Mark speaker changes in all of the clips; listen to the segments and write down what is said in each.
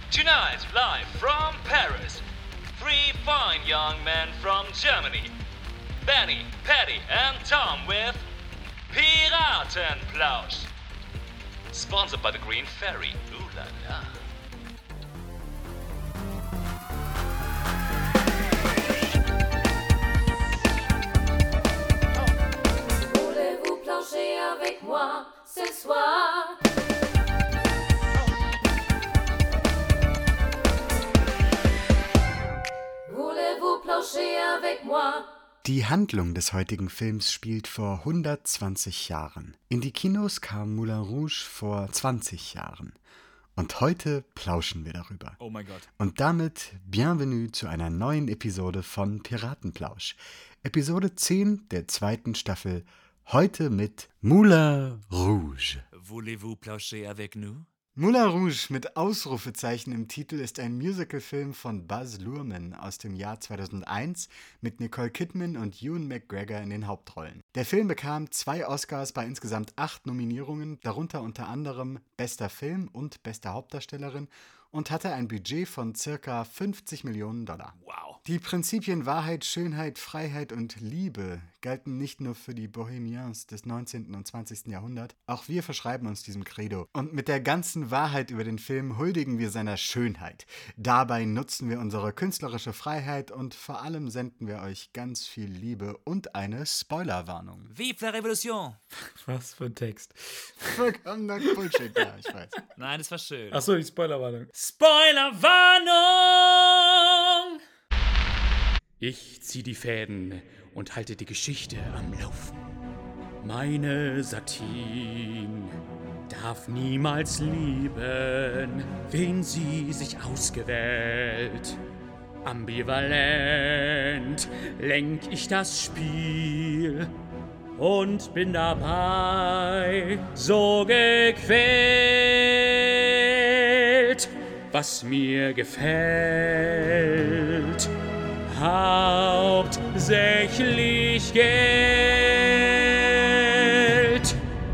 Speaker 1: Tonight, live from Paris, three fine young men from Germany, Benny, Paddy and Tom with Piratenplausch. Sponsored by the Green Ferry. Ooh la la.
Speaker 2: Voulez-vous plancher avec moi ce soir? Voulez-vous plancher avec moi?
Speaker 3: Die Handlung des heutigen Films spielt vor 120 Jahren. In die Kinos kam Moulin Rouge vor 20 Jahren. Und heute plauschen wir darüber.
Speaker 4: Oh mein Gott.
Speaker 3: Und damit bienvenue zu einer neuen Episode von Piratenplausch. Episode 10 der zweiten Staffel. Heute mit Moulin Rouge.
Speaker 4: Voulez-vous plancher avec nous?
Speaker 3: Moulin Rouge mit Ausrufezeichen im Titel ist ein Musicalfilm von Baz Luhrmann aus dem Jahr 2001 mit Nicole Kidman und Ewan McGregor in den Hauptrollen. Der Film bekam 2 Oscars bei insgesamt 8 Nominierungen, darunter unter anderem Bester Film und Beste Hauptdarstellerin und hatte ein Budget von ca. 50 Millionen $.
Speaker 4: Wow.
Speaker 3: Die Prinzipien Wahrheit, Schönheit, Freiheit und Liebe galten nicht nur für die Bohemians des 19. und 20. Jahrhunderts, auch wir verschreiben uns diesem Credo. Und mit der ganzen Wahrheit über den Film huldigen wir seiner Schönheit. Dabei nutzen wir unsere künstlerische Freiheit und vor allem senden wir euch ganz viel Liebe und eine Spoilerwarnung.
Speaker 4: Vive la Revolution!
Speaker 5: Was für ein Text.
Speaker 3: Vollkommener Bullshit, ja, ich weiß.
Speaker 4: Nein, das war schön.
Speaker 5: Achso, die Spoilerwarnung.
Speaker 4: Spoilerwarnung!
Speaker 5: Ich zieh die Fäden und halte die Geschichte am Laufen. Meine Satine darf niemals lieben, wen sie sich ausgewählt. Ambivalent lenk ich das Spiel und bin dabei so gequält, was mir gefällt. Hauptsächlich Geld.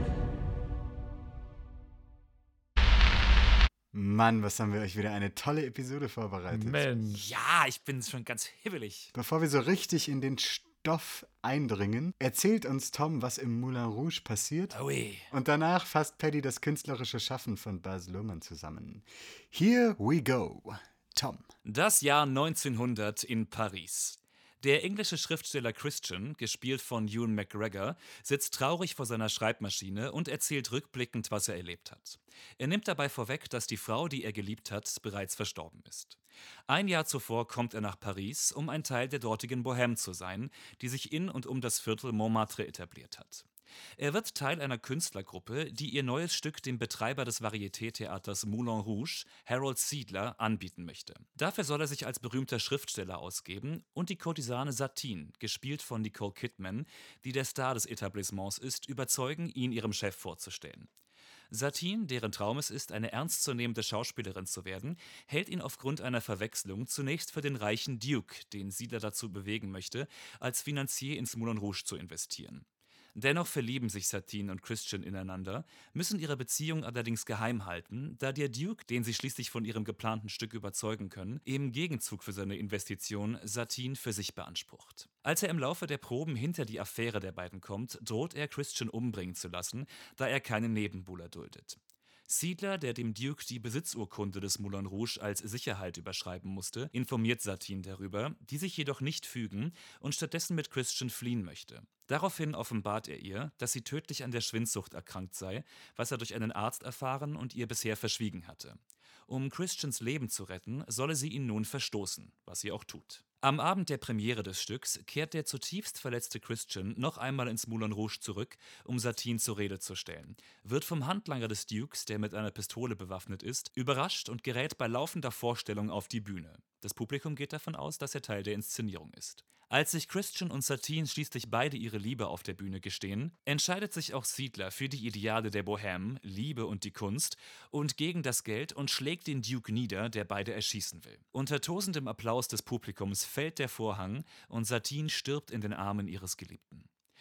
Speaker 3: Mann, was haben wir euch wieder eine tolle Episode vorbereitet.
Speaker 5: Mensch.
Speaker 4: Ja, ich bin schon ganz hibbelig.
Speaker 3: Bevor wir so richtig in den Stoff eindringen, erzählt uns Tom, was im Moulin Rouge passiert.
Speaker 4: Ui.
Speaker 3: Und danach fasst Paddy das künstlerische Schaffen von Baz Luhrmann zusammen. Here we go. Tom.
Speaker 4: Das Jahr 1900 in Paris. Der englische Schriftsteller Christian, gespielt von Ewan McGregor, sitzt traurig vor seiner Schreibmaschine und erzählt rückblickend, was er erlebt hat. Er nimmt dabei vorweg, dass die Frau, die er geliebt hat, bereits verstorben ist. Ein Jahr zuvor kommt er nach Paris, um ein Teil der dortigen Bohème zu sein, die sich in und um das Viertel Montmartre etabliert hat. Er wird Teil einer Künstlergruppe, die ihr neues Stück dem Betreiber des Varieté-Theaters Moulin Rouge, Harold Seidler, anbieten möchte. Dafür soll er sich als berühmter Schriftsteller ausgeben und die Kurtisane Satine, gespielt von Nicole Kidman, die der Star des Etablissements ist, überzeugen, ihn ihrem Chef vorzustellen. Satine, deren Traum es ist, eine ernstzunehmende Schauspielerin zu werden, hält ihn aufgrund einer Verwechslung zunächst für den reichen Duke, den Seidler dazu bewegen möchte, als Finanzier ins Moulin Rouge zu investieren. Dennoch verlieben sich Satine und Christian ineinander, müssen ihre Beziehung allerdings geheim halten, da der Duke, den sie schließlich von ihrem geplanten Stück überzeugen können, im Gegenzug für seine Investition Satine für sich beansprucht. Als er im Laufe der Proben hinter die Affäre der beiden kommt, droht er Christian umbringen zu lassen, da er keinen Nebenbuhler duldet. Seidler, der dem Duke die Besitzurkunde des Moulin Rouge als Sicherheit überschreiben musste, informiert Satine darüber, die sich jedoch nicht fügen und stattdessen mit Christian fliehen möchte. Daraufhin offenbart er ihr, dass sie tödlich an der Schwindsucht erkrankt sei, was er durch einen Arzt erfahren und ihr bisher verschwiegen hatte. Um Christians Leben zu retten, solle sie ihn nun verstoßen, was sie auch tut. Am Abend der Premiere des Stücks kehrt der zutiefst verletzte Christian noch einmal ins Moulin Rouge zurück, um Satine zur Rede zu stellen, wird vom Handlanger des Dukes, der mit einer Pistole bewaffnet ist, überrascht und gerät bei laufender Vorstellung auf die Bühne. Das Publikum geht davon aus, dass er Teil der Inszenierung ist. Als sich Christian und Satine schließlich beide ihre Liebe auf der Bühne gestehen, entscheidet sich auch Seidler für die Ideale der Bohème, Liebe und die Kunst und gegen das Geld und schlägt den Duke nieder, der beide erschießen will. Unter tosendem Applaus des Publikums fällt der Vorhang und Satine stirbt in den Armen ihres Geliebten.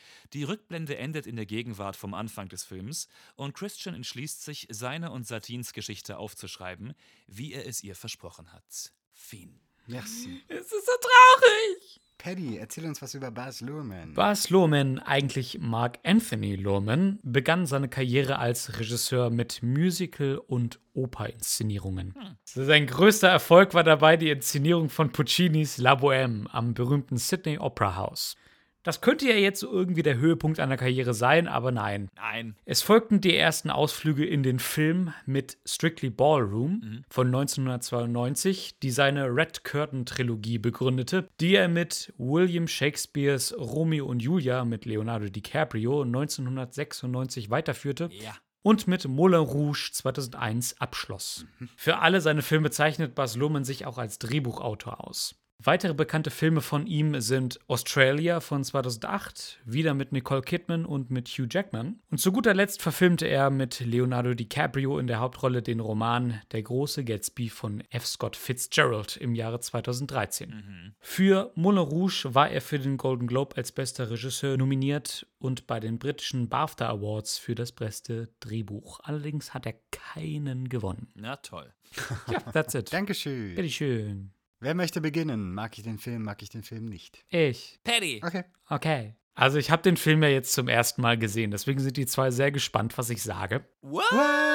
Speaker 4: Die Rückblende endet in der Gegenwart vom Anfang des Films und Christian entschließt sich, seine und Satines Geschichte aufzuschreiben, wie er es ihr versprochen hat. Fin.
Speaker 3: Merci.
Speaker 6: Es ist so traurig.
Speaker 3: Paddy, erzähl uns was über Baz Luhrmann.
Speaker 6: Baz Luhrmann, eigentlich Mark Anthony Luhrmann, begann seine Karriere als Regisseur mit Musical- und Operinszenierungen. Sein größter Erfolg war dabei die Inszenierung von Puccinis La Bohème am berühmten Sydney Opera House. Das könnte ja jetzt so irgendwie der Höhepunkt einer Karriere sein, aber nein.
Speaker 4: Nein.
Speaker 6: Es folgten die ersten Ausflüge in den Film mit Strictly Ballroom von 1992, die seine Red Curtain Trilogie begründete, die er mit William Shakespeares Romeo und Julia mit Leonardo DiCaprio 1996 weiterführte.
Speaker 4: Ja.
Speaker 6: Und mit Moulin Rouge 2001 abschloss. Für alle seine Filme zeichnet Baz Luhrmann sich auch als Drehbuchautor aus. Weitere bekannte Filme von ihm sind Australia von 2008, wieder mit Nicole Kidman und mit Hugh Jackman. Und zu guter Letzt verfilmte er mit Leonardo DiCaprio in der Hauptrolle den Roman Der große Gatsby von F. Scott Fitzgerald im Jahre 2013. Für Moulin Rouge war er für den Golden Globe als bester Regisseur nominiert und bei den britischen BAFTA Awards für das beste Drehbuch. Allerdings hat er keinen gewonnen.
Speaker 4: Na toll.
Speaker 6: Ja, that's it.
Speaker 3: Dankeschön.
Speaker 6: Bitteschön.
Speaker 3: Wer möchte beginnen? Mag ich den Film nicht?
Speaker 6: Ich.
Speaker 4: Paddy.
Speaker 3: Okay.
Speaker 6: Okay. Also ich habe den Film ja jetzt zum ersten Mal gesehen, deswegen sind die zwei sehr gespannt, was ich sage.
Speaker 4: What?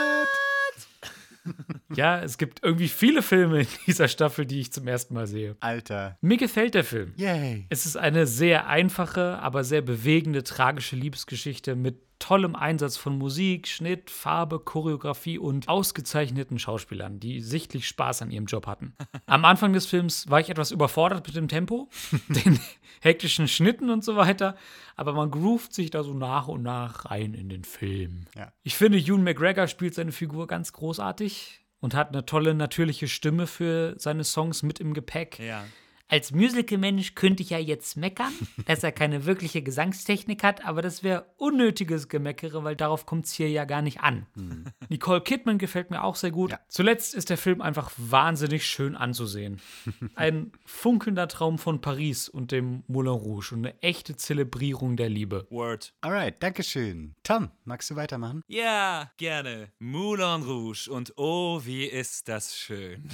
Speaker 6: Ja, es gibt irgendwie viele Filme in dieser Staffel, die ich zum ersten Mal sehe.
Speaker 3: Alter.
Speaker 6: Mir gefällt der Film.
Speaker 3: Yay.
Speaker 6: Es ist eine sehr einfache, aber sehr bewegende, tragische Liebesgeschichte mit tollem Einsatz von Musik, Schnitt, Farbe, Choreografie und ausgezeichneten Schauspielern, die sichtlich Spaß an ihrem Job hatten. Am Anfang des Films war ich etwas überfordert mit dem Tempo, den hektischen Schnitten und so weiter, aber man groovt sich da so nach und nach rein in den Film.
Speaker 3: Ja.
Speaker 6: Ich finde, Ewan McGregor spielt seine Figur ganz großartig und hat eine tolle, natürliche Stimme für seine Songs mit im Gepäck.
Speaker 4: Ja.
Speaker 6: Als Musical-Mensch könnte ich ja jetzt meckern, dass er keine wirkliche Gesangstechnik hat, aber das wäre unnötiges Gemeckere, weil darauf kommt es hier ja gar nicht an. Nicole Kidman gefällt mir auch sehr gut.
Speaker 3: Ja.
Speaker 6: Zuletzt ist der Film einfach wahnsinnig schön anzusehen. Ein funkelnder Traum von Paris und dem Moulin Rouge und eine echte Zelebrierung der Liebe.
Speaker 4: Word.
Speaker 3: Alright, Dankeschön. Tom, magst du weitermachen?
Speaker 4: Ja, gerne. Moulin Rouge und oh, wie ist das schön.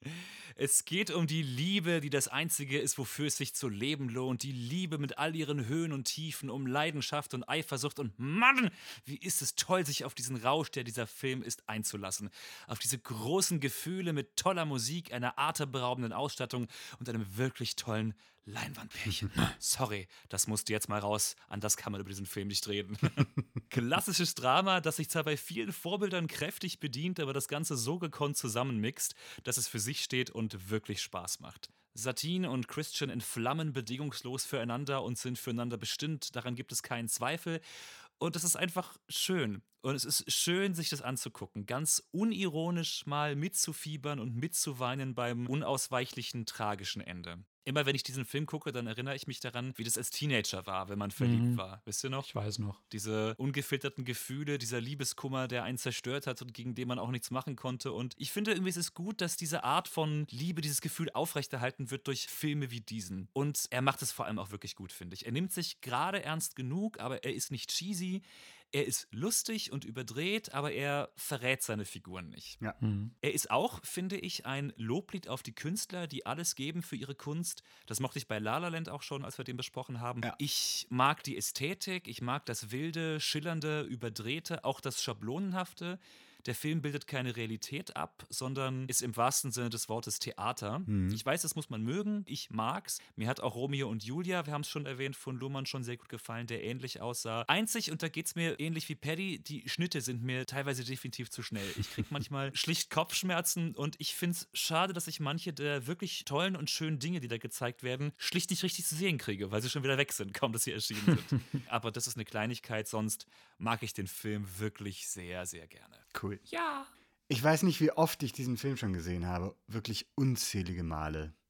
Speaker 4: Es geht um die Liebe, die das Einzige ist, wofür es sich zu leben lohnt. Die Liebe mit all ihren Höhen und Tiefen, um Leidenschaft und Eifersucht. Und Mann, wie ist es toll, sich auf diesen Rausch, der dieser Film ist, einzulassen. Auf diese großen Gefühle mit toller Musik, einer atemberaubenden Ausstattung und einem wirklich tollen Leinwandpärchen. Sorry, das musste jetzt mal raus. Anders kann man über diesen Film nicht reden. Klassisches Drama, das sich zwar bei vielen Vorbildern kräftig bedient, aber das Ganze so gekonnt zusammenmixt, dass es für sich steht und wirklich Spaß macht. Satine und Christian entflammen bedingungslos füreinander und sind füreinander bestimmt. Daran gibt es keinen Zweifel. Und es ist einfach schön. Und es ist schön, sich das anzugucken. Ganz unironisch mal mitzufiebern und mitzuweinen beim unausweichlichen, tragischen Ende. Immer wenn ich diesen Film gucke, dann erinnere ich mich daran, wie das als Teenager war, wenn man verliebt war. Wisst ihr noch?
Speaker 6: Ich weiß noch.
Speaker 4: Diese ungefilterten Gefühle, dieser Liebeskummer, der einen zerstört hat und gegen den man auch nichts machen konnte. Und ich finde irgendwie, es ist gut, dass diese Art von Liebe, dieses Gefühl aufrechterhalten wird durch Filme wie diesen. Und er macht es vor allem auch wirklich gut, finde ich. Er nimmt sich gerade ernst genug, aber er ist nicht cheesy. Er ist lustig und überdreht, aber er verrät seine Figuren nicht.
Speaker 3: Ja.
Speaker 4: Er ist auch, finde ich, ein Loblied auf die Künstler, die alles geben für ihre Kunst. Das mochte ich bei La La Land auch schon, als wir den besprochen haben.
Speaker 3: Ja.
Speaker 4: Ich mag die Ästhetik, ich mag das Wilde, Schillernde, Überdrehte, auch das Schablonenhafte. Der Film bildet keine Realität ab, sondern ist im wahrsten Sinne des Wortes Theater. Ich weiß, das muss man mögen. Ich mag's. Mir hat auch Romeo und Julia, wir haben es schon erwähnt, von Luhrmann schon sehr gut gefallen, der ähnlich aussah. Einzig, und da geht's mir ähnlich wie Paddy, die Schnitte sind mir teilweise definitiv zu schnell. Ich krieg manchmal schlicht Kopfschmerzen und ich find's schade, dass ich manche der wirklich tollen und schönen Dinge, die da gezeigt werden, schlicht nicht richtig zu sehen kriege, weil sie schon wieder weg sind, kaum dass sie erschienen sind. Aber das ist eine Kleinigkeit, sonst mag ich den Film wirklich sehr, sehr gerne.
Speaker 3: Cool.
Speaker 6: Ja.
Speaker 3: Ich weiß nicht, wie oft ich diesen Film schon gesehen habe. Wirklich unzählige Male.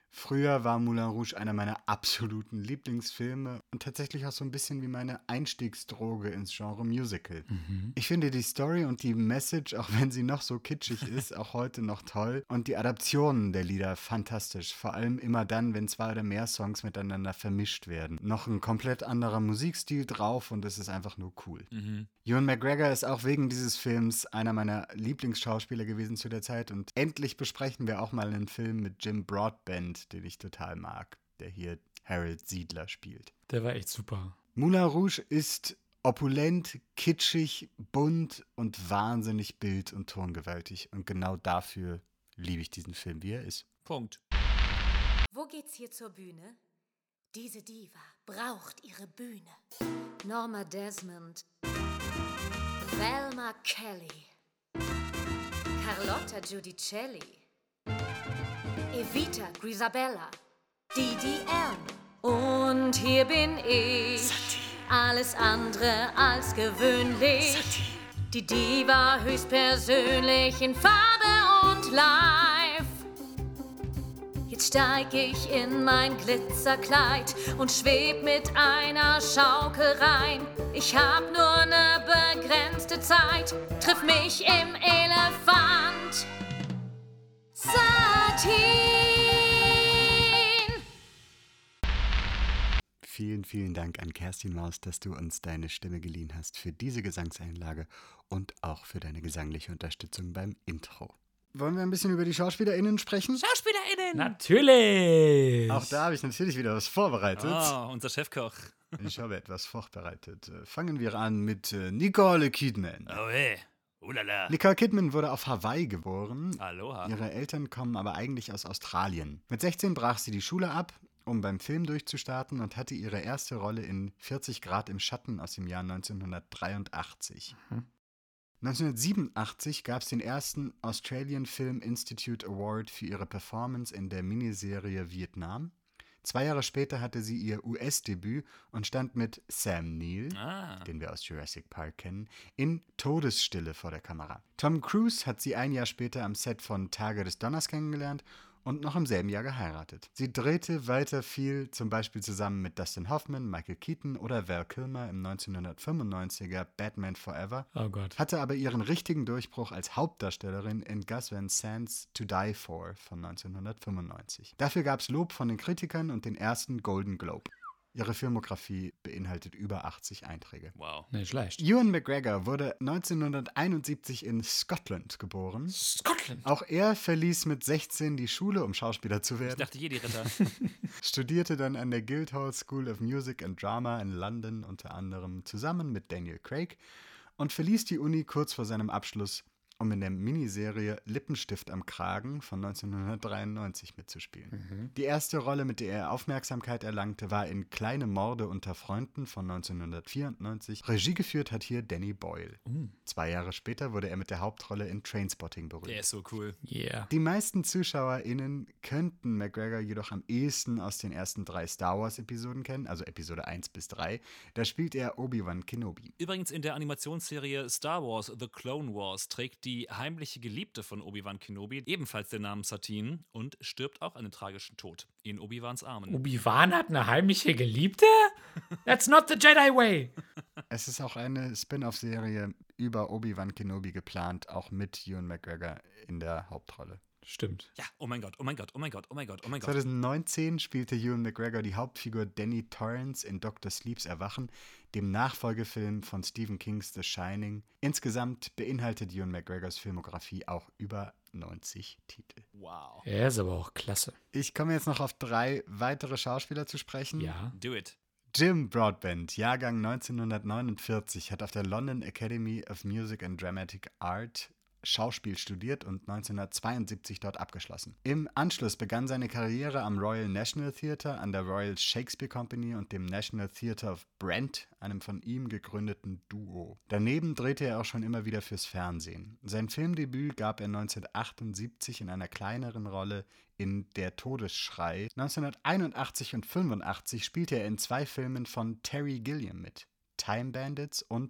Speaker 3: Früher war Moulin Rouge einer meiner absoluten Lieblingsfilme und tatsächlich auch so ein bisschen wie meine Einstiegsdroge ins Genre Musical. Ich finde die Story und die Message, auch wenn sie noch so kitschig ist, auch heute noch toll und die Adaptionen der Lieder fantastisch. Vor allem immer dann, wenn 2 oder mehr Songs miteinander vermischt werden. Noch ein komplett anderer Musikstil drauf und es ist einfach nur cool. Ewan McGregor ist auch wegen dieses Films einer meiner Lieblingsschauspieler gewesen zu der Zeit und endlich besprechen wir auch mal einen Film mit Jim Broadbent, den ich total mag, der hier Harold Siedler spielt.
Speaker 6: Der war echt super.
Speaker 3: Moulin Rouge ist opulent, kitschig, bunt und wahnsinnig bild- und tongewaltig. Und genau dafür liebe ich diesen Film, wie er ist.
Speaker 4: Punkt.
Speaker 2: Wo geht's hier zur Bühne? Diese Diva braucht ihre Bühne. Norma Desmond, Velma Kelly, Carlotta Giudicelli, Evita Grisabella, Didi Elm. Und hier bin ich, alles andere als gewöhnlich. Die Diva höchstpersönlich in Farbe und live. Jetzt steig ich in mein Glitzerkleid und schweb mit einer Schaukel rein. Ich hab nur ne begrenzte Zeit, triff mich im Elefant. Satin.
Speaker 3: Vielen, vielen Dank an Kerstin Maus, dass du uns deine Stimme geliehen hast für diese Gesangseinlage und auch für deine gesangliche Unterstützung beim Intro. Wollen wir ein bisschen über die SchauspielerInnen sprechen?
Speaker 4: SchauspielerInnen!
Speaker 6: Natürlich!
Speaker 3: Auch da habe ich natürlich wieder was vorbereitet.
Speaker 4: Unser Chefkoch.
Speaker 3: Ich habe etwas vorbereitet. Fangen wir an mit Nicole Kidman.
Speaker 4: Oh hey, ulala.
Speaker 3: Nicole Kidman wurde auf Hawaii geboren.
Speaker 4: Aloha.
Speaker 3: Ihre Eltern kommen aber eigentlich aus Australien. Mit 16 brach sie die Schule ab, um beim Film durchzustarten und hatte ihre erste Rolle in 40 Grad im Schatten aus dem Jahr 1983. 1987 gab es den ersten Australian Film Institute Award für ihre Performance in der Miniserie Vietnam. 2 Jahre später hatte sie ihr US-Debüt und stand mit Sam Neill, den wir aus Jurassic Park kennen, in Todesstille vor der Kamera. Tom Cruise hat sie ein Jahr später am Set von Tage des Donners kennengelernt und noch im selben Jahr geheiratet. Sie drehte weiter viel, zum Beispiel zusammen mit Dustin Hoffman, Michael Keaton oder Val Kilmer im 1995er Batman Forever,
Speaker 6: Oh Gott.
Speaker 3: hatte aber ihren richtigen Durchbruch als Hauptdarstellerin in Gus Van Sant's To Die For von 1995. Dafür gab es Lob von den Kritikern und den ersten Golden Globe. Ihre Filmografie beinhaltet über 80 Einträge.
Speaker 4: Wow.
Speaker 6: Nicht schlecht.
Speaker 3: Ewan McGregor wurde 1971 in Scotland geboren.
Speaker 6: Scotland.
Speaker 3: Auch er verließ mit 16 die Schule, um Schauspieler zu
Speaker 4: Ich
Speaker 3: werden,
Speaker 4: dachte, Jedi-Ritter.
Speaker 3: studierte dann an der Guildhall School of Music and Drama in London unter anderem zusammen mit Daniel Craig und verließ die Uni kurz vor seinem Abschluss, um in der Miniserie Lippenstift am Kragen von 1993 mitzuspielen. Die erste Rolle, mit der er Aufmerksamkeit erlangte, war in Kleine Morde unter Freunden von 1994. Regie geführt hat hier Danny Boyle. 2 Jahre später wurde er mit der Hauptrolle in Trainspotting berühmt.
Speaker 4: Der ist so cool.
Speaker 6: Yeah.
Speaker 3: Die meisten ZuschauerInnen könnten McGregor jedoch am ehesten aus den ersten 3 Star Wars-Episoden kennen, also Episode 1 bis 3. Da spielt er Obi-Wan Kenobi.
Speaker 4: Übrigens in der Animationsserie Star Wars The Clone Wars trägt die heimliche Geliebte von Obi-Wan Kenobi ebenfalls den Namen Satine und stirbt auch einen tragischen Tod in Obi-Wans Armen.
Speaker 6: Obi-Wan hat eine heimliche Geliebte? That's not the Jedi way.
Speaker 3: Es ist auch eine Spin-off-Serie über Obi-Wan Kenobi geplant, auch mit Ewan McGregor in der Hauptrolle.
Speaker 6: Stimmt.
Speaker 4: Ja, oh mein Gott, oh mein Gott, oh mein Gott, oh mein Gott, oh mein Gott.
Speaker 3: 2019 spielte Ewan McGregor die Hauptfigur Danny Torrance in Dr. Sleeps Erwachen, dem Nachfolgefilm von Stephen Kings The Shining. Insgesamt beinhaltet Ewan McGregors Filmografie auch über 90 Titel.
Speaker 4: Wow.
Speaker 6: Er ist aber auch klasse.
Speaker 3: Ich komme jetzt noch auf 3 weitere Schauspieler zu sprechen.
Speaker 6: Ja.
Speaker 4: Do it.
Speaker 3: Jim Broadbent, Jahrgang 1949, hat auf der London Academy of Music and Dramatic Art Schauspiel studiert und 1972 dort abgeschlossen. Im Anschluss begann seine Karriere am Royal National Theatre, an der Royal Shakespeare Company und dem National Theatre of Brent, einem von ihm gegründeten Duo. Daneben drehte er auch schon immer wieder fürs Fernsehen. Sein Filmdebüt gab er 1978 in einer kleineren Rolle in Der Todesschrei. 1981 und 1985 spielte er in 2 Filmen von Terry Gilliam mit, Time Bandits und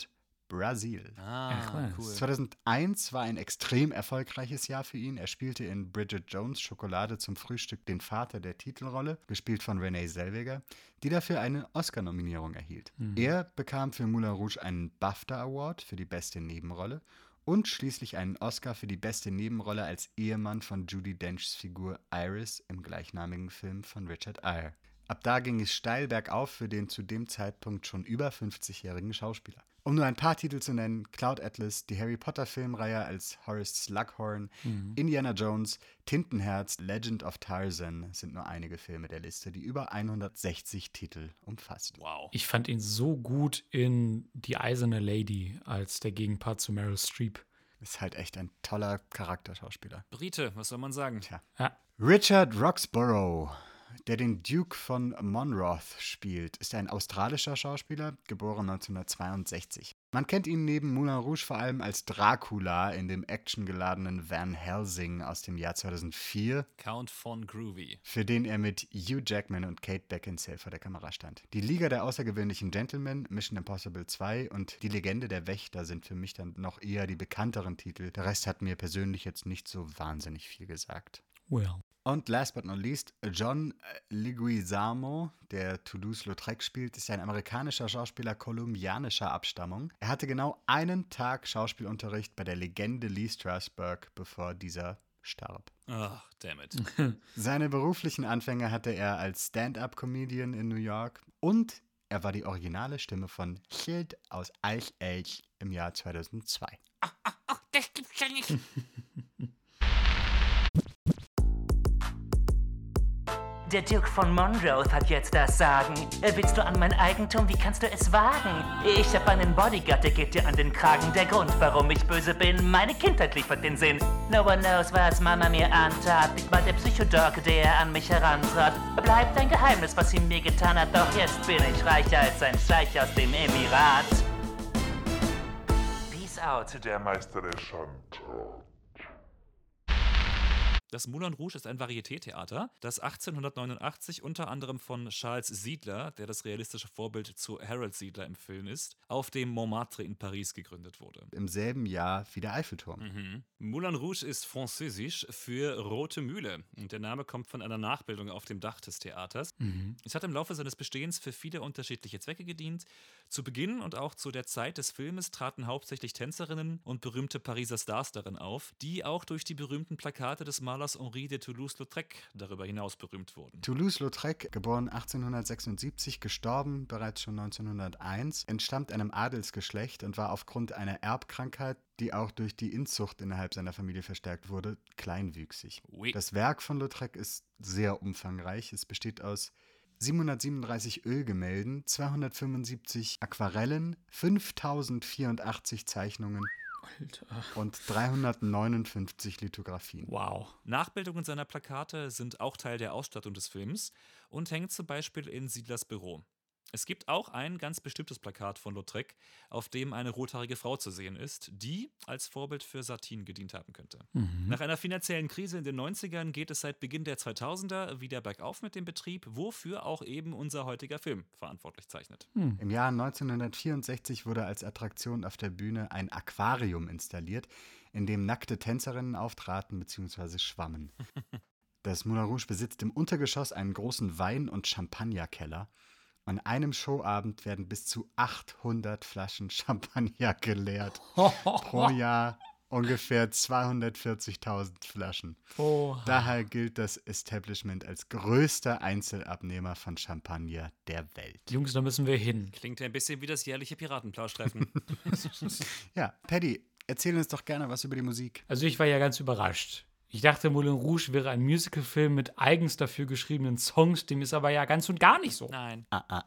Speaker 3: Brasil.
Speaker 6: Ach, was.
Speaker 4: Cool.
Speaker 3: 2001 war ein extrem erfolgreiches Jahr für ihn. Er spielte in Bridget Jones' Schokolade zum Frühstück den Vater der Titelrolle, gespielt von Renée Zellweger, die dafür eine Oscar-Nominierung erhielt. Er bekam für Moulin Rouge einen BAFTA Award für die beste Nebenrolle und schließlich einen Oscar für die beste Nebenrolle als Ehemann von Judi Denchs Figur Iris im gleichnamigen Film von Richard Eyre. Ab da ging es steil bergauf für den zu dem Zeitpunkt schon über 50-jährigen Schauspieler. Um nur ein paar Titel zu nennen: Cloud Atlas, die Harry Potter Filmreihe als Horace Slughorn, Indiana Jones, Tintenherz, Legend of Tarzan sind nur einige Filme der Liste, die über 160 Titel umfasst.
Speaker 4: Wow.
Speaker 6: Ich fand ihn so gut in Die Eiserne Lady als der Gegenpart zu Meryl Streep.
Speaker 3: Ist halt echt ein toller Charakterschauspieler.
Speaker 4: Brite, was soll man sagen?
Speaker 3: Tja.
Speaker 6: Ja.
Speaker 3: Richard Roxburgh, der den Duke von Monmouth spielt, ist ein australischer Schauspieler, geboren 1962. Man kennt ihn neben Moulin Rouge vor allem als Dracula in dem actiongeladenen Van Helsing aus dem Jahr 2004,
Speaker 4: Count von Groovy.
Speaker 3: für den er mit Hugh Jackman und Kate Beckinsale vor der Kamera stand. Die Liga der außergewöhnlichen Gentlemen, Mission Impossible 2 und Die Legende der Wächter sind für mich dann noch eher die bekannteren Titel. Der Rest hat mir persönlich jetzt nicht so wahnsinnig viel gesagt.
Speaker 6: Well.
Speaker 3: Und last but not least, John Leguizamo, der Toulouse-Lautrec spielt, ist ein amerikanischer Schauspieler kolumbianischer Abstammung. Er hatte genau einen Tag Schauspielunterricht bei der Legende Lee Strasberg, bevor dieser starb.
Speaker 4: Ach, damn it.
Speaker 3: Seine beruflichen Anfänge hatte er als Stand-up-Comedian in New York und er war die originale Stimme von Schild aus Ice Age im Jahr 2002.
Speaker 1: Das gibt's ja nicht. Der Duke von Monmouth hat jetzt das Sagen. Willst du an mein Eigentum? Wie kannst du es wagen? Ich hab einen Bodyguard, der geht dir an den Kragen. Der Grund, warum ich böse bin, meine Kindheit liefert den Sinn. No one knows, was Mama mir antat. Nicht mal der Psychodog, der an mich herantrat. Bleibt ein Geheimnis, was sie mir getan hat. Doch jetzt bin ich reicher als ein Scheich aus dem Emirat. Peace out.
Speaker 7: Der Meister der Chantal.
Speaker 4: Das Moulin Rouge ist ein Varieté-Theater, das 1889 unter anderem von Charles Siedler, der das realistische Vorbild zu Harold Siedler im Film ist, auf dem Montmartre in Paris gegründet wurde.
Speaker 3: Im selben Jahr wie der Eiffelturm.
Speaker 4: Moulin Rouge ist französisch für Rote Mühle und der Name kommt von einer Nachbildung auf dem Dach des Theaters. Es hat im Laufe seines Bestehens für viele unterschiedliche Zwecke gedient. Zu Beginn und auch zu der Zeit des Filmes traten hauptsächlich Tänzerinnen und berühmte Pariser Stars darin auf, die auch durch die berühmten Plakate des Malers Henri de Toulouse-Lautrec darüber hinaus berühmt wurden.
Speaker 3: Toulouse-Lautrec, geboren 1876, gestorben bereits schon 1901, entstammt einem Adelsgeschlecht und war aufgrund einer Erbkrankheit, die auch durch die Inzucht innerhalb seiner Familie verstärkt wurde, kleinwüchsig.
Speaker 4: Oui.
Speaker 3: Das Werk von Lautrec ist sehr umfangreich. Es besteht aus 737 Ölgemälden, 275 Aquarellen, 5084 Zeichnungen
Speaker 6: Alter.
Speaker 3: und 359 Lithografien.
Speaker 6: Wow.
Speaker 4: Nachbildungen seiner Plakate sind auch Teil der Ausstattung des Films und hängen zum Beispiel in Siedlers Büro. Es gibt auch ein ganz bestimmtes Plakat von Lautrec, auf dem eine rothaarige Frau zu sehen ist, die als Vorbild für Satine gedient haben könnte. Nach einer finanziellen Krise in den 90ern geht es seit Beginn der 2000er wieder bergauf mit dem Betrieb, wofür auch eben unser heutiger Film verantwortlich zeichnet.
Speaker 3: Im Jahr 1964 wurde als Attraktion auf der Bühne ein Aquarium installiert, in dem nackte Tänzerinnen auftraten bzw. schwammen. Das Moulin Rouge besitzt im Untergeschoss einen großen Wein- und Champagnerkeller. An einem Showabend werden bis zu 800 Flaschen Champagner geleert. Pro Jahr ungefähr 240.000 Flaschen.
Speaker 6: Oha.
Speaker 3: Daher gilt das Establishment als größter Einzelabnehmer von Champagner der Welt.
Speaker 6: Jungs, da müssen wir hin.
Speaker 4: Klingt ein bisschen wie das jährliche Piratenplausch-Treffen.
Speaker 3: Ja, Paddy, erzähl uns doch gerne was über die Musik.
Speaker 6: Also ich war ja ganz überrascht. Ich dachte, Moulin Rouge wäre ein Musicalfilm mit eigens dafür geschriebenen Songs, dem ist aber ja ganz und gar nicht so.
Speaker 4: Nein.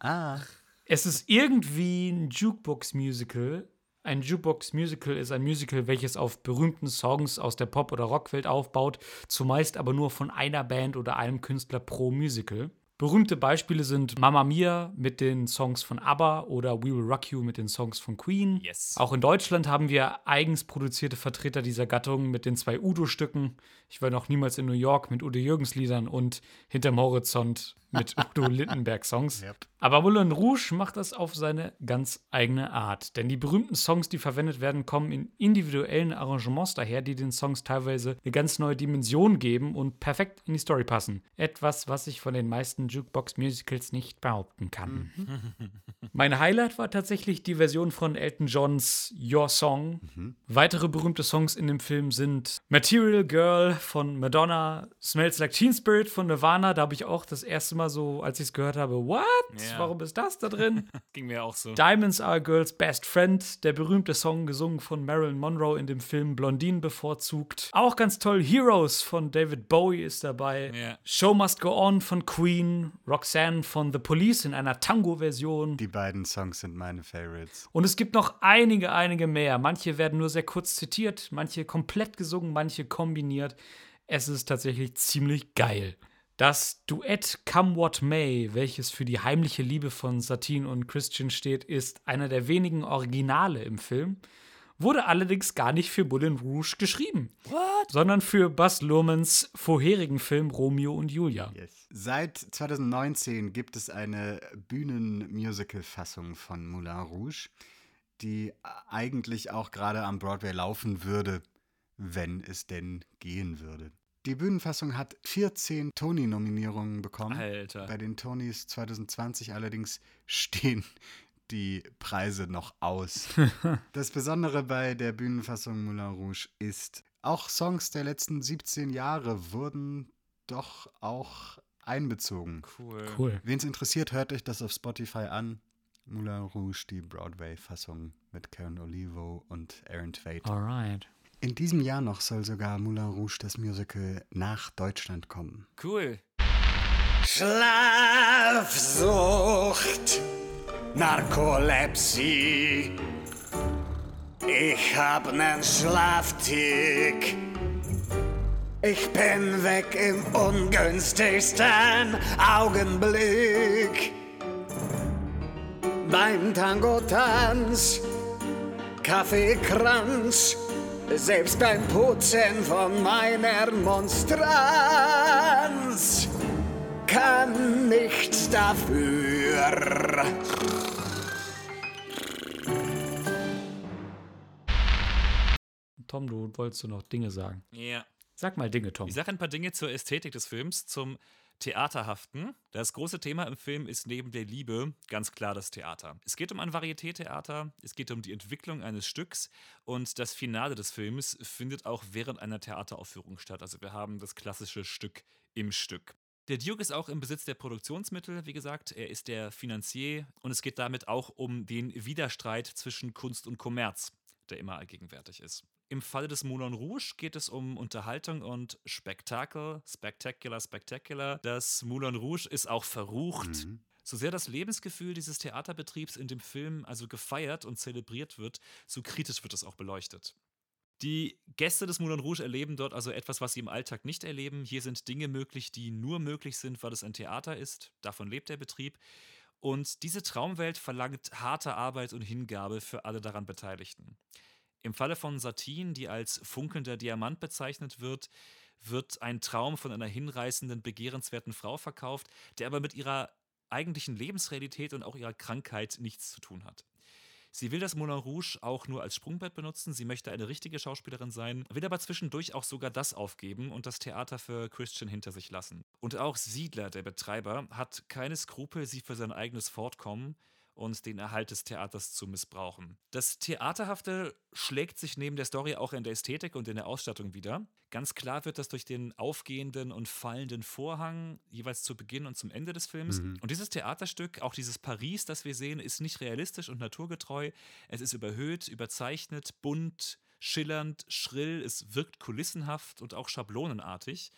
Speaker 6: Es ist irgendwie ein Jukebox-Musical. Ein Jukebox-Musical ist ein Musical, welches auf berühmten Songs aus der Pop- oder Rockwelt aufbaut, zumeist aber nur von einer Band oder einem Künstler pro Musical. Berühmte Beispiele sind Mamma Mia mit den Songs von ABBA oder We Will Rock You mit den Songs von Queen.
Speaker 4: Yes.
Speaker 6: Auch in Deutschland haben wir eigens produzierte Vertreter dieser Gattung mit den 2 Udo-Stücken. Ich war noch niemals in New York mit Udo Jürgens Liedern und Hinterm Horizont mit Udo Lindenberg-Songs.
Speaker 3: Yep.
Speaker 6: Aber Moulin Rouge macht das auf seine ganz eigene Art. Denn die berühmten Songs, die verwendet werden, kommen in individuellen Arrangements daher, die den Songs teilweise eine ganz neue Dimension geben und perfekt in die Story passen. Etwas, was ich von den meisten Jukebox-Musicals nicht behaupten kann. Mein Highlight war tatsächlich die Version von Elton Johns Your Song. Weitere berühmte Songs in dem Film sind Material Girl von Madonna, Smells Like Teen Spirit von Nirvana. Da habe ich auch das erste Mal so, als ich es gehört habe, what?
Speaker 4: Ja.
Speaker 6: Warum ist das da drin?
Speaker 4: Ging mir auch so.
Speaker 6: Diamonds Are a Girl's Best Friend, der berühmte Song gesungen von Marilyn Monroe in dem Film Blondine bevorzugt. Auch ganz toll, Heroes von David Bowie ist dabei.
Speaker 4: Ja.
Speaker 6: Show Must Go On von Queen, Roxanne von The Police in einer Tango-Version.
Speaker 3: Die beiden Songs sind meine Favorites.
Speaker 6: Und es gibt noch einige mehr. Manche werden nur sehr kurz zitiert, manche komplett gesungen, manche kombiniert. Es ist tatsächlich ziemlich geil. Das Duett Come What May, welches für die heimliche Liebe von Satine und Christian steht, ist einer der wenigen Originale im Film, wurde allerdings gar nicht für Moulin Rouge geschrieben, sondern für Baz Luhrmanns vorherigen Film Romeo und Julia.
Speaker 3: Yes. Seit 2019 gibt es eine Bühnenmusical-Fassung von Moulin Rouge, die eigentlich auch gerade am Broadway laufen würde, wenn es denn gehen würde. Die Bühnenfassung hat 14 Tony-Nominierungen bekommen.
Speaker 4: Alter.
Speaker 3: Bei den Tonys 2020 allerdings stehen die Preise noch aus. Das Besondere bei der Bühnenfassung Moulin Rouge ist, auch Songs der letzten 17 Jahre wurden doch auch einbezogen.
Speaker 6: Cool.
Speaker 3: Wen es interessiert, hört euch das auf Spotify an. Moulin Rouge, die Broadway-Fassung mit Karen Olivo und Aaron Tveit.
Speaker 6: Alright.
Speaker 3: In diesem Jahr noch soll sogar Moulin Rouge, das Musical, nach Deutschland kommen.
Speaker 4: Cool.
Speaker 8: Schlafsucht, Narkolepsie. Ich hab nen Schlaftick. Ich bin weg im ungünstigsten Augenblick. Beim Tango-Tanz, Kaffeekranz, selbst beim Putzen von meiner Monstranz kann nichts dafür.
Speaker 6: Tom, du wolltest noch Dinge sagen.
Speaker 4: Ja.
Speaker 6: Sag mal Dinge, Tom.
Speaker 4: Ich sage ein paar Dinge zur Ästhetik des Films, zum Theaterhaften. Das große Thema im Film ist neben der Liebe ganz klar das Theater. Es geht um ein Varieté-Theater, es geht um die Entwicklung eines Stücks und das Finale des Films findet auch während einer Theateraufführung statt. Also wir haben das klassische Stück im Stück. Der Duke ist auch im Besitz der Produktionsmittel, wie gesagt, er ist der Finanzier und es geht damit auch um den Widerstreit zwischen Kunst und Kommerz, der immer allgegenwärtig ist. Im Falle des Moulin Rouge geht es um Unterhaltung und Spektakel, Spectacular. Das Moulin Rouge ist auch verrucht. So sehr das Lebensgefühl dieses Theaterbetriebs in dem Film also gefeiert und zelebriert wird, so kritisch wird es auch beleuchtet. Die Gäste des Moulin Rouge erleben dort also etwas, was sie im Alltag nicht erleben. Hier sind Dinge möglich, die nur möglich sind, weil es ein Theater ist. Davon lebt der Betrieb. Und diese Traumwelt verlangt harte Arbeit und Hingabe für alle daran Beteiligten. Im Falle von Satine, die als funkelnder Diamant bezeichnet wird, wird ein Traum von einer hinreißenden, begehrenswerten Frau verkauft, der aber mit ihrer eigentlichen Lebensrealität und auch ihrer Krankheit nichts zu tun hat. Sie will das Moulin Rouge auch nur als Sprungbrett benutzen, sie möchte eine richtige Schauspielerin sein, will aber zwischendurch auch sogar das aufgeben und das Theater für Christian hinter sich lassen. Und auch Siedler, der Betreiber, hat keine Skrupel, sie für sein eigenes Fortkommen und den Erhalt des Theaters zu missbrauchen. Das Theaterhafte schlägt sich neben der Story auch in der Ästhetik und in der Ausstattung wieder. Ganz klar wird das durch den aufgehenden und fallenden Vorhang, jeweils zu Beginn und zum Ende des Films. Und dieses Theaterstück, auch dieses Paris, das wir sehen, ist nicht realistisch und naturgetreu. Es ist überhöht, überzeichnet, bunt, schillernd, schrill, es wirkt kulissenhaft und auch schablonenartig.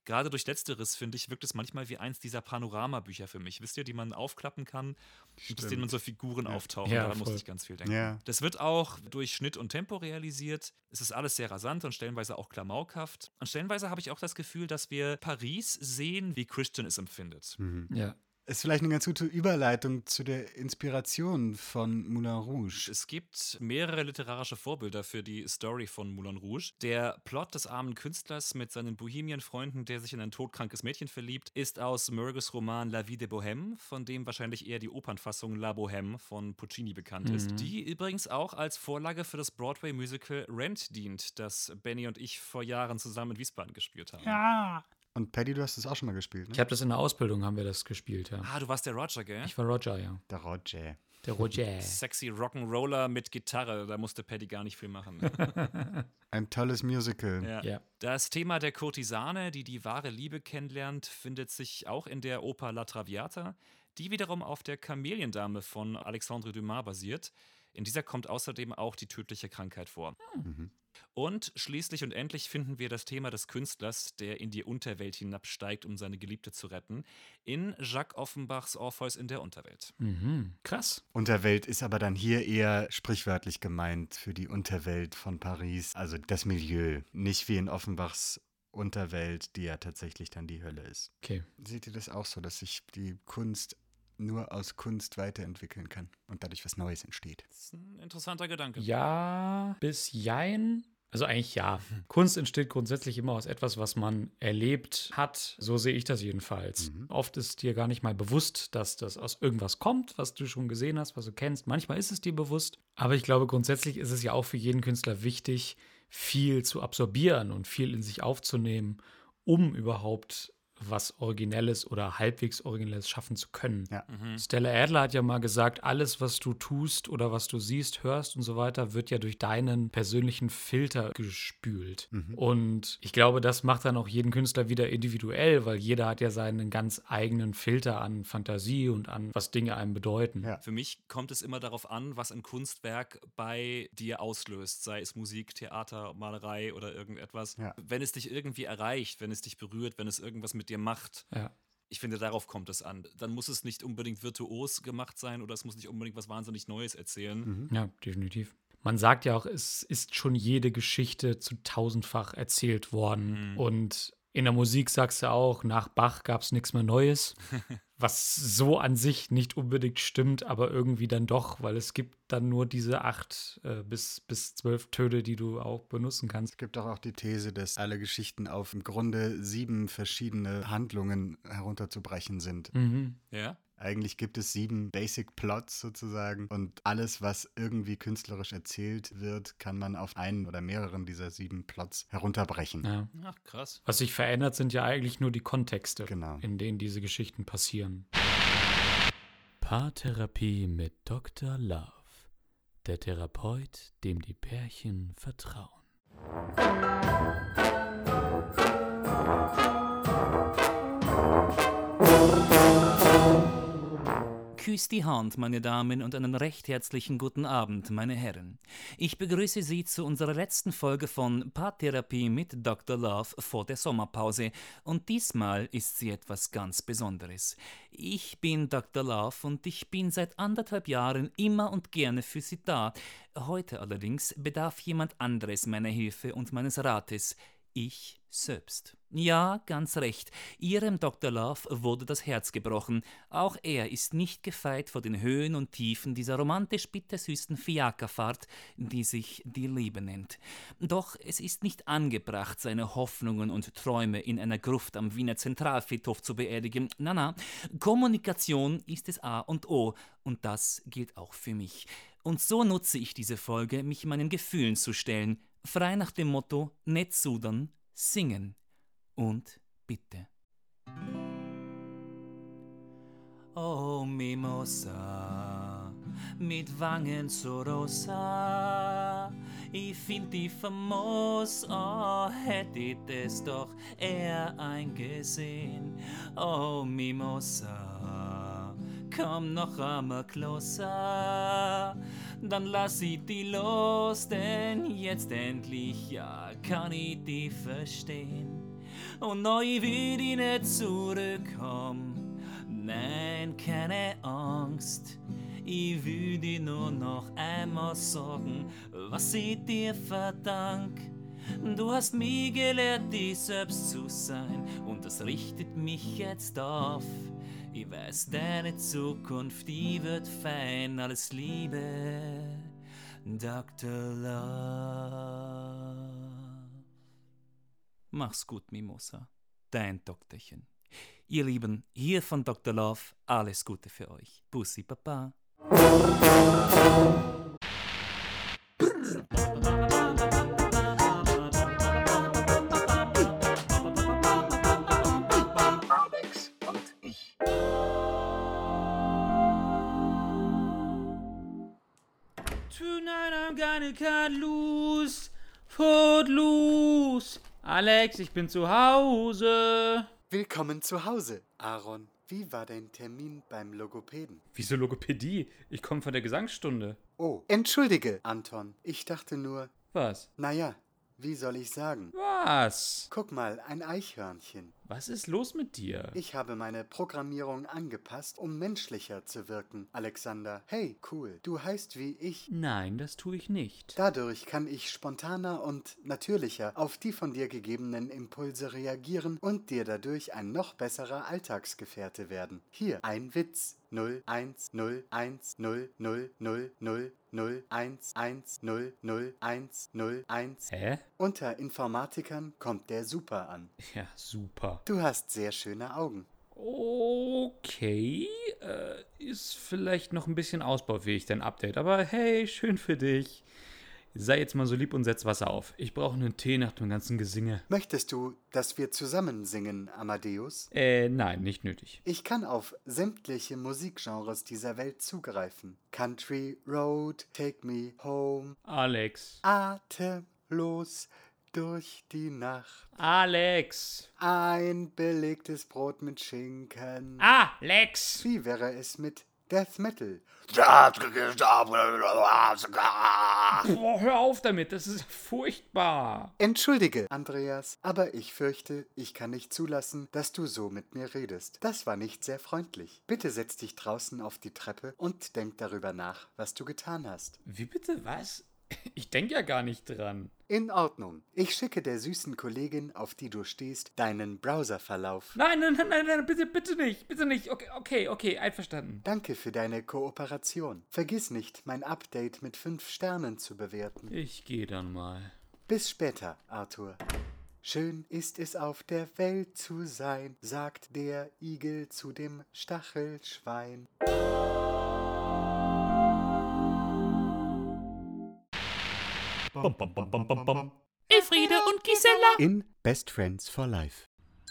Speaker 4: Gerade durch Letzteres, finde ich, wirkt es manchmal wie eins dieser Panoramabücher für mich. Wisst ihr, die man aufklappen kann, bis denen so Figuren auftauchen.
Speaker 6: Ja,
Speaker 4: Daran
Speaker 6: voll.
Speaker 4: musste ich ganz viel denken.
Speaker 3: Ja.
Speaker 4: Das wird auch durch Schnitt und Tempo realisiert. Es ist alles sehr rasant und stellenweise auch klamaukhaft. Und stellenweise habe ich auch das Gefühl, dass wir Paris sehen, wie Christian es empfindet.
Speaker 6: Ja.
Speaker 3: Ist vielleicht eine ganz gute Überleitung zu der Inspiration von Moulin Rouge.
Speaker 4: Es gibt mehrere literarische Vorbilder für die Story von Moulin Rouge. Der Plot des armen Künstlers mit seinen Bohemian-Freunden, der sich in ein todkrankes Mädchen verliebt, ist aus Murges Roman La Vie de Bohème, von dem wahrscheinlich eher die Opernfassung La Bohème von Puccini bekannt ist, die übrigens auch als Vorlage für das Broadway-Musical Rent dient, das Benny und ich vor Jahren zusammen in Wiesbaden gespielt haben.
Speaker 6: Ja.
Speaker 3: Und Paddy, du hast es auch schon mal gespielt, ne?
Speaker 6: Ich habe das in der Ausbildung, haben wir das gespielt, ja.
Speaker 4: Ah, du warst der Roger, gell?
Speaker 6: Ich war Roger, ja.
Speaker 3: Der Roger.
Speaker 6: Der Roger.
Speaker 4: Sexy Rock'n'Roller mit Gitarre, da musste Paddy gar nicht viel machen.
Speaker 3: Ein tolles Musical.
Speaker 4: Ja.
Speaker 6: Ja.
Speaker 4: Das Thema der Kurtisane, die die wahre Liebe kennenlernt, findet sich auch in der Oper La Traviata, die wiederum auf der Kameliendame von Alexandre Dumas basiert. In dieser kommt außerdem auch die tödliche Krankheit vor. Und schließlich und endlich finden wir das Thema des Künstlers, der in die Unterwelt hinabsteigt, um seine Geliebte zu retten, in Jacques Offenbachs Orpheus in der Unterwelt.
Speaker 6: Krass.
Speaker 3: Unterwelt ist aber dann hier eher sprichwörtlich gemeint für die Unterwelt von Paris, also das Milieu. Nicht wie in Offenbachs Unterwelt, die ja tatsächlich dann die Hölle ist.
Speaker 6: Okay.
Speaker 3: Seht ihr das auch so, dass sich die Kunst nur aus Kunst weiterentwickeln kann und dadurch was Neues entsteht?
Speaker 4: Das ist ein interessanter Gedanke.
Speaker 6: Ja, bis jein. Also eigentlich ja. Kunst entsteht grundsätzlich immer aus etwas, was man erlebt hat. So sehe ich das jedenfalls. Oft ist dir gar nicht mal bewusst, dass das aus irgendwas kommt, was du schon gesehen hast, was du kennst. Manchmal ist es dir bewusst. Aber ich glaube, grundsätzlich ist es ja auch für jeden Künstler wichtig, viel zu absorbieren und viel in sich aufzunehmen, um überhaupt was Originelles oder halbwegs Originelles schaffen zu können.
Speaker 3: Ja.
Speaker 6: Stella Adler hat ja mal gesagt, alles, was du tust oder was du siehst, hörst und so weiter, wird ja durch deinen persönlichen Filter gespült. Und ich glaube, das macht dann auch jeden Künstler wieder individuell, weil jeder hat ja seinen ganz eigenen Filter an Fantasie und an, was Dinge einem bedeuten.
Speaker 3: Ja.
Speaker 4: Für mich kommt es immer darauf an, was ein Kunstwerk bei dir auslöst, sei es Musik, Theater, Malerei oder irgendetwas.
Speaker 3: Ja.
Speaker 4: Wenn es dich irgendwie erreicht, wenn es dich berührt, wenn es irgendwas mit dir macht,
Speaker 6: Ja.
Speaker 4: ich finde, darauf kommt es an. Dann muss es nicht unbedingt virtuos gemacht sein oder es muss nicht unbedingt was wahnsinnig Neues erzählen.
Speaker 6: Ja, definitiv. Man sagt ja auch, es ist schon jede Geschichte zu tausendfach erzählt worden. Und in der Musik sagst du auch, nach Bach gab es nichts mehr Neues. Was so an sich nicht unbedingt stimmt, aber irgendwie dann doch, weil es gibt dann nur diese 8 bis 12 Töne, die du auch benutzen kannst.
Speaker 3: Es gibt auch die These, dass alle Geschichten auf im Grunde 7 verschiedene Handlungen herunterzubrechen sind.
Speaker 4: Ja?
Speaker 3: Eigentlich gibt es 7 Basic Plots sozusagen und alles, was irgendwie künstlerisch erzählt wird, kann man auf einen oder mehreren dieser 7 Plots herunterbrechen.
Speaker 6: Ja.
Speaker 4: Ach, krass.
Speaker 6: Was sich verändert, sind ja eigentlich nur die Kontexte,
Speaker 3: Genau.
Speaker 6: in denen diese Geschichten passieren. Paartherapie mit Dr. Love. Der Therapeut, dem die Pärchen vertrauen.
Speaker 1: Küsst die Hand, meine Damen, und einen recht herzlichen guten Abend, meine Herren. Ich begrüße Sie zu unserer letzten Folge von Paartherapie mit Dr. Love vor der Sommerpause. Und diesmal ist sie etwas ganz Besonderes. Ich bin Dr. Love und ich bin seit 1,5 Jahren immer und gerne für Sie da. Heute allerdings bedarf jemand anderes meiner Hilfe und meines Rates. Ich selbst. Ja, ganz recht. Ihrem Dr. Love wurde das Herz gebrochen. Auch er ist nicht gefeit vor den Höhen und Tiefen dieser romantisch bittersüßen Fiakerfahrt, die sich die Liebe nennt. Doch es ist nicht angebracht, seine Hoffnungen und Träume in einer Gruft am Wiener Zentralfriedhof zu beerdigen. Na, Kommunikation ist das A und O. Und das gilt auch für mich. Und so nutze ich diese Folge, mich meinen Gefühlen zu stellen. Frei nach dem Motto, nicht sudern, singen. Und bitte. Oh Mimosa, mit Wangen so rosa, ich find die famos, oh, hätt ich das doch eher eingesehen. Oh Mimosa, komm noch einmal closer,
Speaker 4: dann lass ich die los, denn jetzt endlich, ja, kann ich die verstehen. Und neu will ich nicht zurückkommen, nein, keine Angst. Ich will dir nur noch einmal sagen, was ich dir verdank. Du hast mich gelehrt, dich selbst zu sein, und das richtet mich jetzt auf. Ich weiß, deine Zukunft, die wird fein. Alles Liebe, Dr. Love. Mach's gut, Mimosa. Dein Doktorchen. Ihr Lieben, hier von Dr. Love, alles Gute für euch. Bussi, Papa.
Speaker 8: Alex und ich.
Speaker 6: Tonight I'm gonna cut loose, footloose. Alex, ich bin zu Hause.
Speaker 3: Willkommen zu Hause, Aaron. Wie war dein Termin beim Logopäden?
Speaker 6: Wieso Logopädie? Ich komme von der Gesangsstunde.
Speaker 3: Oh, entschuldige, Anton. Ich dachte nur,
Speaker 6: Was?
Speaker 3: naja, wie soll ich sagen?
Speaker 6: Was?
Speaker 3: Guck mal, ein Eichhörnchen.
Speaker 6: Was ist los mit dir?
Speaker 3: Ich habe meine Programmierung angepasst, um menschlicher zu wirken, Alexander. Hey, cool. Du heißt wie ich.
Speaker 6: Nein, das tue ich nicht.
Speaker 3: Dadurch kann ich spontaner und natürlicher auf die von dir gegebenen Impulse reagieren und dir dadurch ein noch besserer Alltagsgefährte werden. Hier, ein Witz. 0, 1, 0, 1, 0, 0, 0, 0, 0, 1, 1, 0, 0, 1, 0, 1.
Speaker 6: Hä?
Speaker 3: Unter Informatikern kommt der super an.
Speaker 6: Ja, super.
Speaker 3: Du hast sehr schöne Augen.
Speaker 6: Okay, ist vielleicht noch ein bisschen ausbaufähig, dein Update, aber hey, schön für dich. Sei jetzt mal so lieb und setz Wasser auf. Ich brauche einen Tee nach dem ganzen Gesinge.
Speaker 3: Möchtest du, dass wir zusammen singen, Amadeus?
Speaker 6: Nein, nicht nötig.
Speaker 3: Ich kann auf sämtliche Musikgenres dieser Welt zugreifen. Country, Road, Take Me Home,
Speaker 6: Alex.
Speaker 3: atemlos durch die Nacht.
Speaker 6: Alex.
Speaker 3: Ein belegtes Brot mit Schinken.
Speaker 6: Alex.
Speaker 3: Wie wäre es mit Death Metal?
Speaker 6: Boah, hör auf damit, das ist furchtbar.
Speaker 3: Entschuldige, Andreas, aber ich fürchte, ich kann nicht zulassen, dass du so mit mir redest. Das war nicht sehr freundlich. Bitte setz dich draußen auf die Treppe und denk darüber nach, was du getan hast.
Speaker 6: Wie bitte, was? Ich denke ja gar nicht dran.
Speaker 3: In Ordnung. Ich schicke der süßen Kollegin, auf die du stehst, deinen Browserverlauf.
Speaker 6: Nein, bitte nicht. Okay, einverstanden.
Speaker 3: Danke für deine Kooperation. Vergiss nicht, mein Update mit 5 Sternen zu bewerten.
Speaker 6: Ich gehe dann mal.
Speaker 3: Bis später, Arthur. Schön ist es auf der Welt zu sein, sagt der Igel zu dem Stachelschwein.
Speaker 1: Elfriede und Gisela.
Speaker 3: In Best Friends for Life.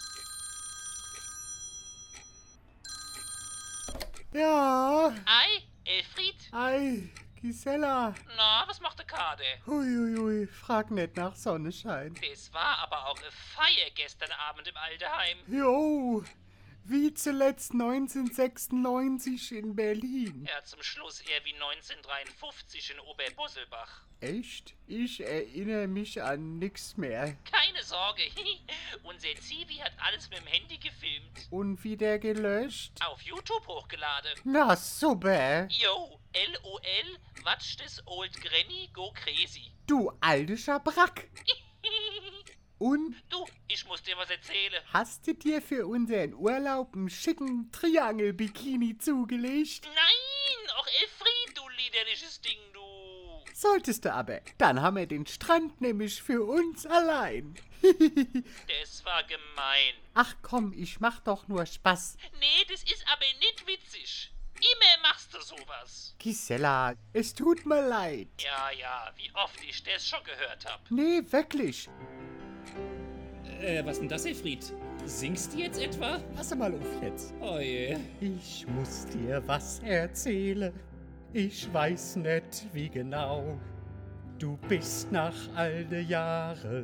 Speaker 3: Ja,
Speaker 1: Ei, Elfried?
Speaker 3: ei, Gisela.
Speaker 1: Na, was macht der Kade?
Speaker 3: Huiuiui, frag nicht nach Sonnenschein.
Speaker 1: Das war aber auch eine Feier gestern Abend im Altenheim.
Speaker 3: Jo, wie zuletzt 1996 in Berlin.
Speaker 1: Ja, zum Schluss eher wie 1953 in Oberbusselbach.
Speaker 3: Echt? Ich erinnere mich an nix mehr.
Speaker 1: Keine Sorge, unser Zivi hat alles mit dem Handy gefilmt.
Speaker 3: Und wieder gelöscht?
Speaker 1: Auf YouTube hochgeladen.
Speaker 3: Na super.
Speaker 1: Yo, LOL, watch this old granny go crazy.
Speaker 3: Du alte Schabrack. Und
Speaker 1: Du, ich muss dir was erzählen.
Speaker 3: hast du dir für unseren Urlaub einen schicken Triangel-Bikini zugelegt?
Speaker 1: Nein, auch Elfried, du liederliches Ding, du.
Speaker 3: Solltest du aber. Dann haben wir den Strand nämlich für uns allein.
Speaker 1: Das war gemein.
Speaker 3: Ach komm, ich mach doch nur Spaß.
Speaker 1: Nee, das ist aber nicht witzig. Immer machst du sowas.
Speaker 3: Gisela, es tut mir leid.
Speaker 1: Ja, wie oft ich das schon gehört hab.
Speaker 3: Nee, wirklich.
Speaker 4: Was denn das, Elfried? Singst du jetzt etwa?
Speaker 3: Pass mal auf jetzt.
Speaker 4: Oh je.
Speaker 3: Ich muss dir was erzählen. Ich weiß nicht wie genau. Du bist nach all de Jahre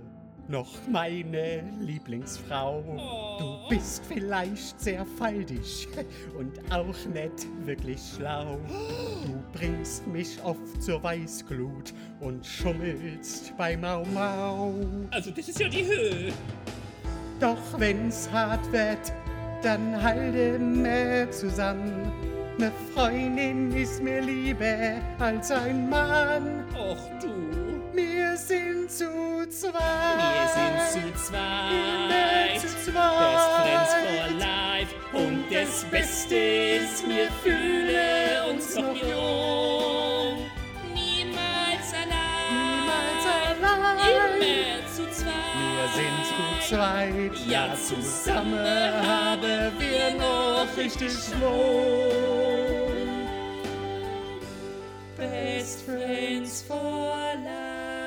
Speaker 9: noch meine Lieblingsfrau. Du bist vielleicht sehr faltig und auch nicht wirklich schlau. Du bringst mich oft zur Weißglut und schummelst bei Mau Mau.
Speaker 5: Also das ist ja die Höhe.
Speaker 9: Doch wenn's hart wird, dann halte mir zusammen. Ne Freundin ist mir lieber als ein Mann.
Speaker 5: Och du.
Speaker 9: Wir sind zu zweit.
Speaker 5: Wir sind zu zweit.
Speaker 9: Immer zu zweit.
Speaker 5: Best Friends for Life. Und das Beste ist, wir fühlen uns noch jung. Niemals allein.
Speaker 9: Niemals allein.
Speaker 5: Immer zu zweit.
Speaker 9: Wir sind zu zweit.
Speaker 5: Ja, zusammen haben wir noch richtig Schwung. Best Friends for Life.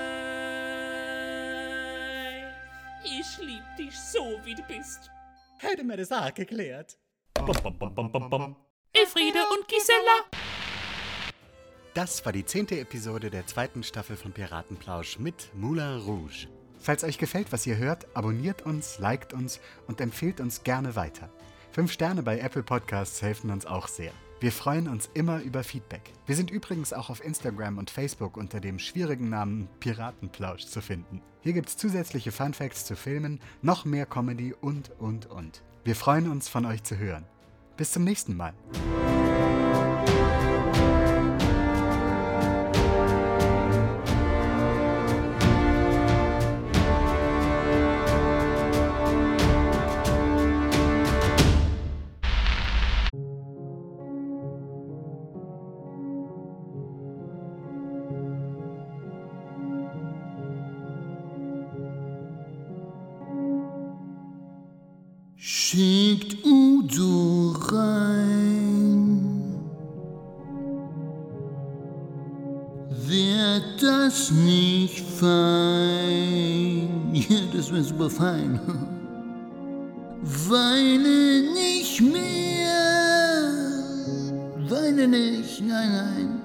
Speaker 5: Ich lieb dich so, wie du bist.
Speaker 9: Hätte mir das auch geklärt.
Speaker 5: Elfriede und Gisela.
Speaker 3: Das war die 10. Episode der 2. Staffel von Piratenplausch mit Moulin Rouge. Falls euch gefällt, was ihr hört, abonniert uns, liked uns und empfehlt uns gerne weiter. 5 Sterne bei Apple Podcasts helfen uns auch sehr. Wir freuen uns immer über Feedback. Wir sind übrigens auch auf Instagram und Facebook unter dem schwierigen Namen Piratenplausch zu finden. Hier gibt's zusätzliche Funfacts zu Filmen, noch mehr Comedy und. Wir freuen uns, von euch zu hören. Bis zum nächsten Mal.
Speaker 10: Schickt Udo rein. Wär das nicht fein? Ja, das wär super fein. Weine nicht mehr. Weine nicht, nein.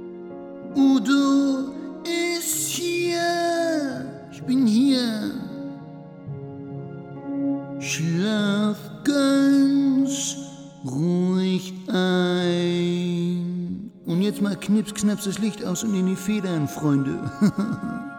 Speaker 10: Udo ist hier. Ich bin hier. Schlaf ganz ruhig ein. Und jetzt mal knips, knaps das Licht aus und in die Federn, Freunde.